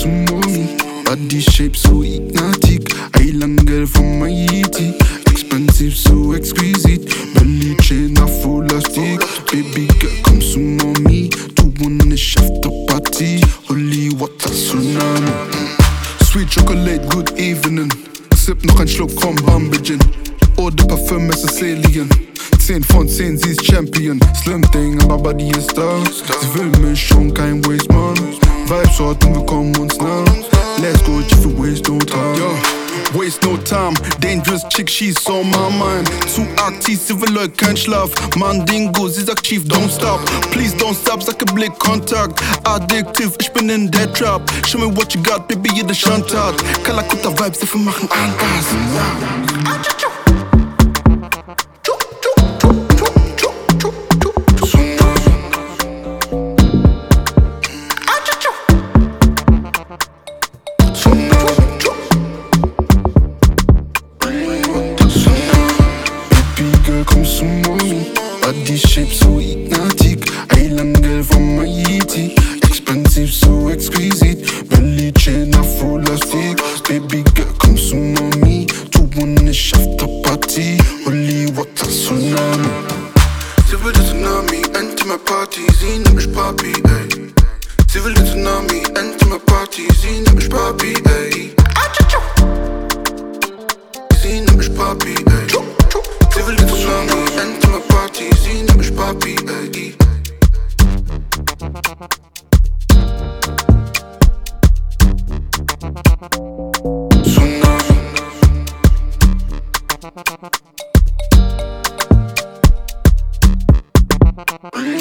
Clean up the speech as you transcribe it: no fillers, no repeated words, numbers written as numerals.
Sumoni. Body shape so hypnotic. Island girl from Haiti. Expensive, so exquisite. Belly chain a full of stick. Baby girl, come Sumoni. 2-1 after party. Holy water tsunami. Sweet chocolate, good evening. Sip nog een slok van Bambidgen. All the parfum is a Sicilian. 10 van 10, sie ist Champion. Slim thing, aber Body ist da. Sie will mich schon, kein Waste, man. Vibes hot und wir kommen uns nah. Let's go, if you waste no time. Yo, waste no time. Dangerous chick, she's on my mind. Zu aktiv, sie will heute kein Schlaf. Mandingo, sie sagt chief, don't stop. Please don't stop, sag ein Blickkontakt. Addictive, ich bin in der Trap. Show me what you got, baby, jede Schandtat. Kalakuta Vibes, dafür machen Angas. Come Sumoni. Body shape so hypnotic. Island girl from Haiti. Expensive, so exquisite. Belly chain a full of stick. Baby girl, come Sumoni. 2-1 after party. Holy water tsunami. Sie will den Tsunami, enter my party. Sie nennt mich Papi, ey. Sie will den Tsunami, enter my party. Sie nennt mich Papi, ey. Sie nennt mich Papi, ey. Sie will den Tsunami, enter my party. Sie nennt mich Papi, ey. Tsunami.